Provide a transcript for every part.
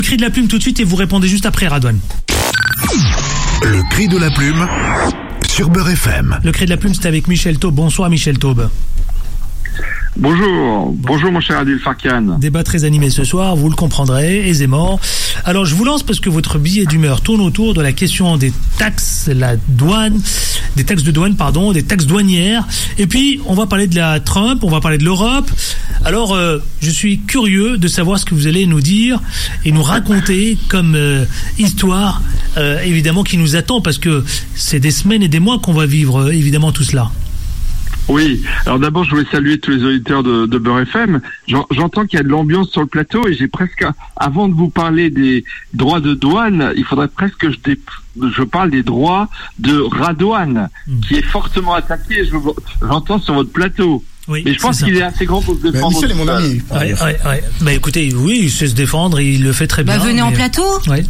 Le cri de la plume tout de suite et vous répondez juste après, Radouane. Le cri de la plume sur Beurre FM. Le cri de la plume, c'est avec Michel Taube. Bonsoir Michel Taube. Bonjour mon cher Adil Farkan. Débat très animé ce soir, vous le comprendrez aisément. Alors je vous lance parce que votre billet d'humeur tourne autour de la question des taxes, des taxes douanières. Et puis on va parler de la Trump, on va parler de l'Europe. Alors je suis curieux de savoir ce que vous allez nous dire et nous raconter comme histoire évidemment qui nous attend parce que c'est des semaines et des mois qu'on va vivre évidemment tout cela. Oui, alors d'abord je voulais saluer tous les auditeurs de Beurre FM. J'entends qu'il y a de l'ambiance sur le plateau et j'ai presque, avant de vous parler des droits de douane, il faudrait presque que je parle des droits de Radouane, qui est fortement attaqué, j'entends sur votre plateau. Oui, mais je pense qu'il est assez grand pour se défendre. Michel est mon ami. Ouais. Bah écoutez, oui, il sait se défendre, il le fait très bien. Venez en plateau. Ouais.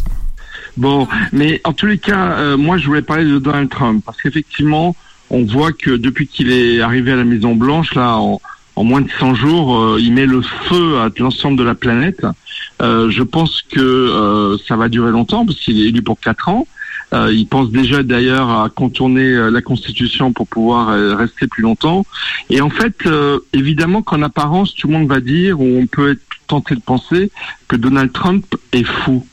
Bon, mais en tous les cas, moi je voulais parler de Donald Trump, parce qu'effectivement, on voit que depuis qu'il est arrivé à la Maison Blanche, là, en moins de 100 jours, il met le feu à l'ensemble de la planète. Je pense que ça va durer longtemps, parce qu'il est élu pour 4 ans. Il pense déjà d'ailleurs à contourner la Constitution pour pouvoir rester plus longtemps. Et en fait, évidemment qu'en apparence, tout le monde va dire, ou on peut être tenté de penser, que Donald Trump est fou.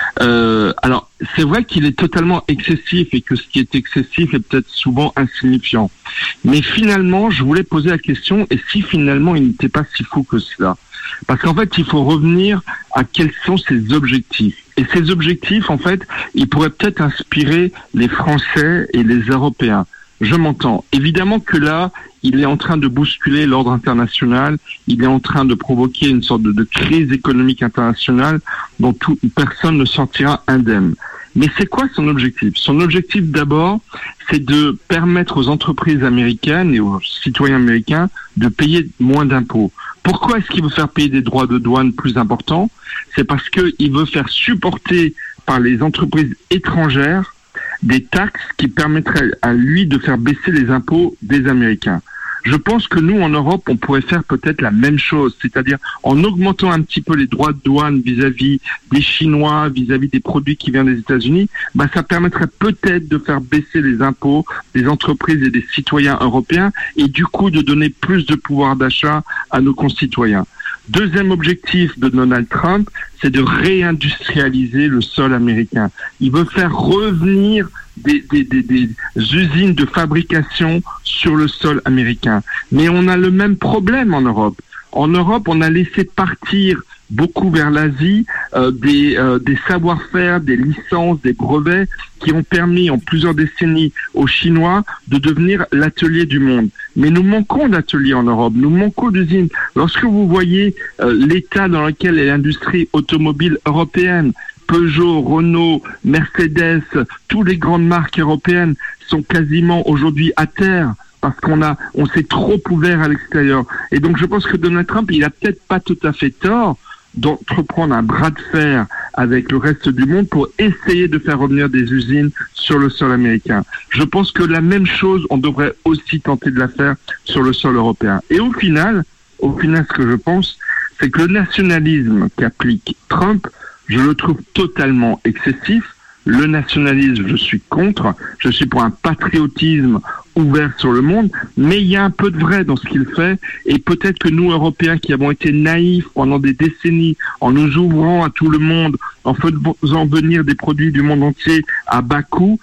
Alors, c'est vrai qu'il est totalement excessif et que ce qui est excessif est peut-être souvent insignifiant. Mais finalement, je voulais poser la question, et si finalement il n'était pas si fou que cela? Parce qu'en fait, il faut revenir à quels sont ses objectifs. Et ces objectifs, en fait, ils pourraient peut-être inspirer les Français et les Européens. Je m'entends. Évidemment que là, il est en train de bousculer l'ordre international, il est en train de provoquer une sorte de crise économique internationale dont personne ne sortira indemne. Mais c'est quoi son objectif? Son objectif d'abord, c'est de permettre aux entreprises américaines et aux citoyens américains de payer moins d'impôts. Pourquoi est-ce qu'il veut faire payer des droits de douane plus importants? C'est parce qu'il veut faire supporter par les entreprises étrangères des taxes qui permettraient à lui de faire baisser les impôts des Américains. Je pense que nous, en Europe, on pourrait faire peut-être la même chose, c'est-à-dire en augmentant un petit peu les droits de douane vis-à-vis des Chinois, vis-à-vis des produits qui viennent des États-Unis, ça permettrait peut-être de faire baisser les impôts des entreprises et des citoyens européens et du coup de donner plus de pouvoir d'achat à nos concitoyens. Deuxième objectif de Donald Trump, c'est de réindustrialiser le sol américain. Il veut faire revenir des usines de fabrication sur le sol américain. Mais on a le même problème en Europe. En Europe, on a laissé partir beaucoup vers l'Asie des savoir-faire, des licences, des brevets qui ont permis en plusieurs décennies aux Chinois de devenir l'atelier du monde. Mais nous manquons d'ateliers en Europe, nous manquons d'usines. Lorsque vous voyez l'état dans lequel est l'industrie automobile européenne, Peugeot, Renault, Mercedes, toutes les grandes marques européennes sont quasiment aujourd'hui à terre parce on s'est trop ouvert à l'extérieur. Et donc je pense que Donald Trump, il a peut-être pas tout à fait tort d'entreprendre un bras de fer avec le reste du monde pour essayer de faire revenir des usines sur le sol américain. Je pense que la même chose, on devrait aussi tenter de la faire sur le sol européen. Et au final, ce que je pense, c'est que le nationalisme qu'applique Trump, je le trouve totalement excessif. Le nationalisme, je suis contre. Je suis pour un patriotisme ouvert sur le monde. Mais il y a un peu de vrai dans ce qu'il fait. Et peut-être que nous, Européens, qui avons été naïfs pendant des décennies, en nous ouvrant à tout le monde, en faisant venir des produits du monde entier à bas coût,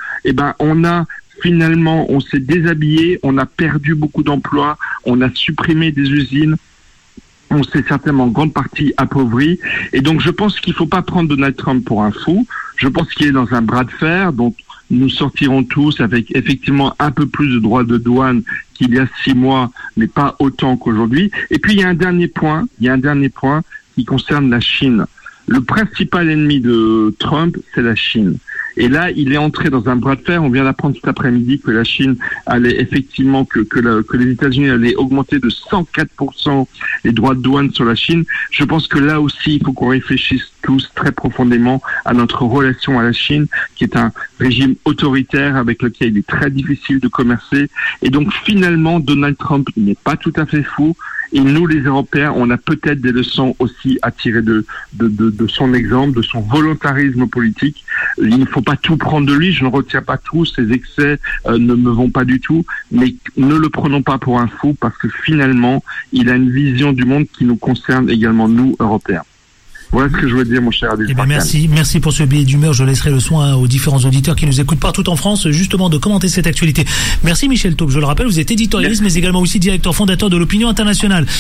on s'est déshabillé, on a perdu beaucoup d'emplois, on a supprimé des usines. On s'est certainement en grande partie appauvri. Et donc, je pense qu'il ne faut pas prendre Donald Trump pour un fou. Je pense qu'il est dans un bras de fer dont nous sortirons tous avec effectivement un peu plus de droits de douane qu'il y a 6 mois, mais pas autant qu'aujourd'hui. Et puis, il y a un dernier point qui concerne la Chine. Le principal ennemi de Trump, c'est la Chine. Et là, il est entré dans un bras de fer. On vient d'apprendre cet après-midi que la Chine allait effectivement, que les États-Unis allaient augmenter de 104% les droits de douane sur la Chine. Je pense que là aussi, il faut qu'on réfléchisse tous très profondément à notre relation à la Chine, qui est un régime autoritaire avec lequel il est très difficile de commercer. Et donc, finalement, Donald Trump n'est pas tout à fait fou. Et nous, les Européens, on a peut-être des leçons aussi à tirer de son exemple, de son volontarisme politique. Il ne faut pas tout prendre de lui, je ne retiens pas tout, ses excès ne me vont pas du tout, mais ne le prenons pas pour un fou, parce que finalement, il a une vision du monde qui nous concerne également, nous, Européens. Voilà ce que je veux dire, mon cher Adil Farkan. Merci pour ce billet d'humeur. Je laisserai le soin aux différents auditeurs qui nous écoutent partout en France, justement, de commenter cette actualité. Merci Michel Taube. Je le rappelle, vous êtes éditorialiste, mais également aussi directeur fondateur de l'Opinion Internationale.